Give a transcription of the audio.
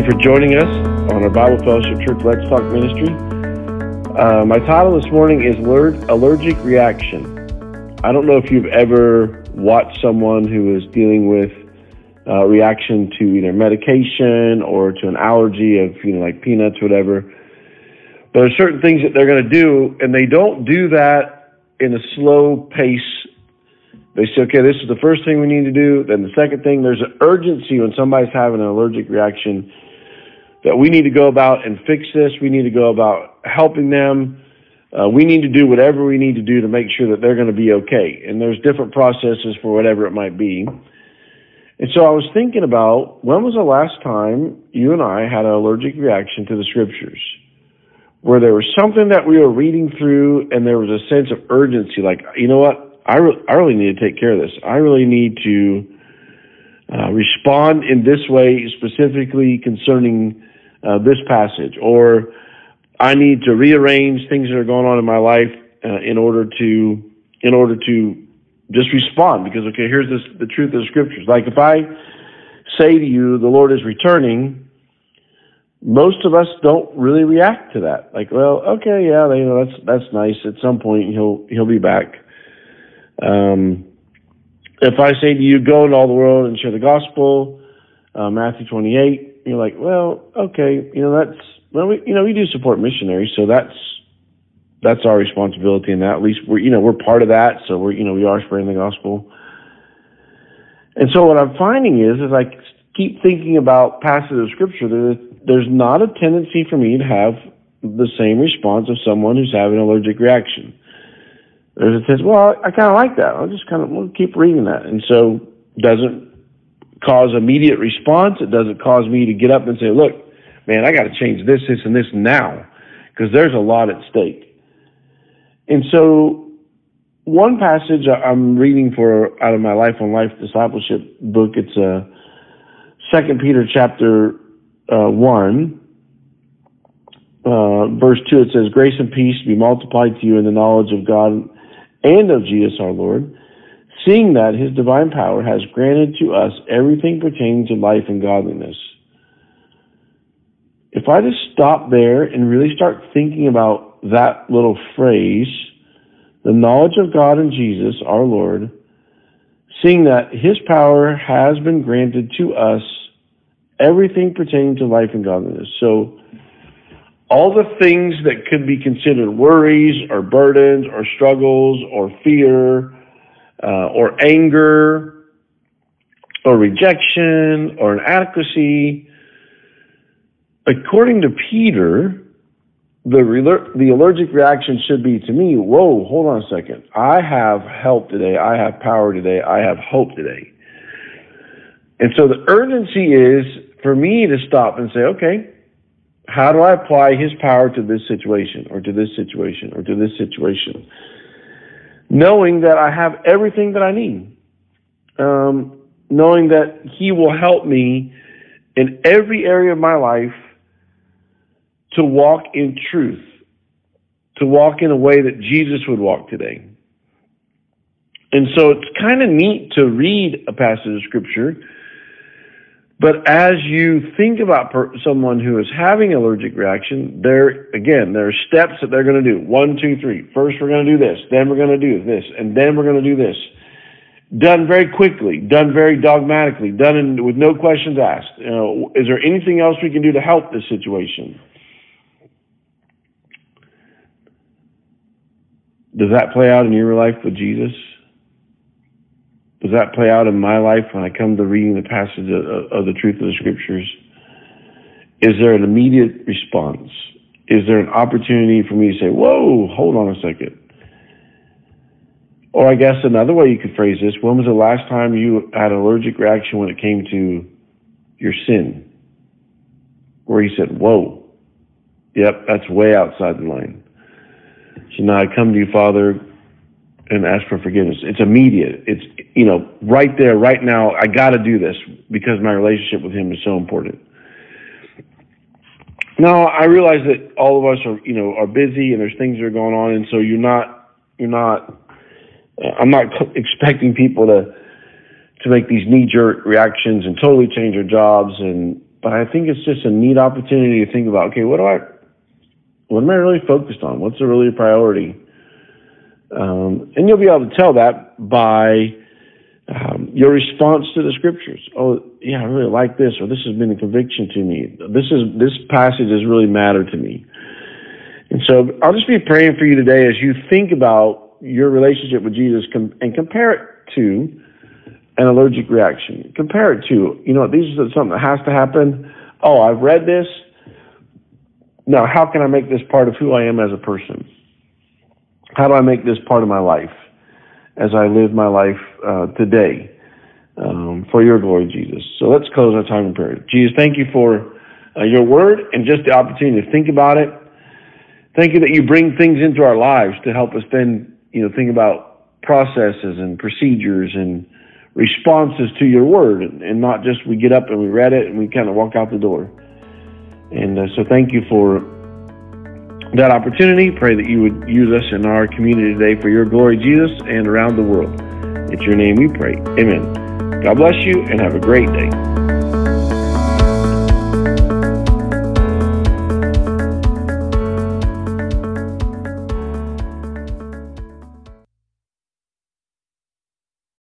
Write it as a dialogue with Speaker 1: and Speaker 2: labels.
Speaker 1: for joining us on our Bible Fellowship Church Let's Talk ministry. My title this morning is Allergic Reaction. I don't know if you've ever watched someone who is dealing with reaction to either medication or to an allergy of, like peanuts, whatever. But there are certain things that they're going to do, and they don't do that in a slow pace. They say, okay, this is the first thing we need to do. Then the second thing, there's an urgency when somebody's having an allergic reaction that we need to go about and fix this. We need to go about helping them. We need to do whatever we need to do to make sure that they're going to be okay. And there's different processes for whatever it might be. And so I was thinking about, when was the last time you and I had an allergic reaction to the scriptures, where there was something that we were reading through and there was a sense of urgency, like, you know what? I really need to take care of this. I really need to respond in this way, specifically concerning this passage, or I need to rearrange things that are going on in my life in order to just respond. Because, okay, here's the truth of the scriptures. Like if I say to you, the Lord is returning, most of us don't really react to that. Like, well, okay, yeah, that's nice. At some point, he'll be back. If I say to you, go into all the world and share the gospel, Matthew 28, you're like, well, okay, we do support missionaries, so that's our responsibility in that. At least we're part of that, so we are spreading the gospel. And so what I'm finding is I keep thinking about passages of scripture, there's not a tendency for me to have the same response of someone who's having an allergic reaction. There's a sense, well, I kind of like that. We'll keep reading that. And so it doesn't cause immediate response. It doesn't cause me to get up and say, look, man, I got to change this, and this now, because there's a lot at stake. And so one passage I'm reading out of my Life on Life discipleship book, it's 2 Peter chapter 1, verse 2, it says, grace and peace be multiplied to you in the knowledge of God and of Jesus our Lord, seeing that his divine power has granted to us everything pertaining to life and godliness. If I just stop there and really start thinking about that little phrase, the knowledge of God and Jesus our Lord, seeing that his power has been granted to us everything pertaining to life and godliness. So all the things that could be considered worries or burdens or struggles or fear or anger or rejection or inadequacy, according to Peter, the allergic reaction should be to me, whoa, hold on a second. I have help today. I have power today. I have hope today. And so the urgency is for me to stop and say, okay, how do I apply his power to this situation or to this situation or to this situation? Knowing that I have everything that I need. Knowing that he will help me in every area of my life to walk in truth, to walk in a way that Jesus would walk today. And so it's kind of neat to read a passage of scripture, but as you think about someone who is having an allergic reaction, there are steps that they're going to do. 1, 2, 3. First, we're going to do this. Then we're going to do this. And then we're going to do this. Done very quickly. Done very dogmatically. Done with no questions asked. Is there anything else we can do to help this situation? Does that play out in your life with Jesus? Does that play out in my life when I come to reading the passage of the truth of the scriptures? Is there an immediate response? Is there an opportunity for me to say, whoa, hold on a second? Or I guess another way you could phrase this, when was the last time you had an allergic reaction when it came to your sin? Where you said, whoa, yep, that's way outside the line. So now I come to you, Father, and ask for forgiveness. It's immediate. It's, right there, right now, I got to do this because my relationship with him is so important. Now, I realize that all of us are busy and there's things that are going on, and so I'm not expecting people to make these knee-jerk reactions and totally change their jobs and But I think it's just a neat opportunity to think about, okay, what am I really focused on? What's a really priority? And you'll be able to tell that by your response to the scriptures. Oh, yeah, I really like this, or this has been a conviction to me. This passage has really mattered to me. And so I'll just be praying for you today as you think about your relationship with Jesus and compare it to an allergic reaction. Compare it to, these are something that has to happen. Oh, I've read this. Now, how can I make this part of who I am as a person? How do I make this part of my life as I live my life today for your glory, Jesus? So let's close our time in prayer. Jesus, thank you for your word and just the opportunity to think about it. Thank you that you bring things into our lives to help us then, think about processes and procedures and responses to your word, and not just we get up and we read it and we kind of walk out the door. And so thank you for that opportunity. Pray that you would use us in our community today for your glory, Jesus, and around the world. It's your name we pray. Amen. God bless you and have a great day.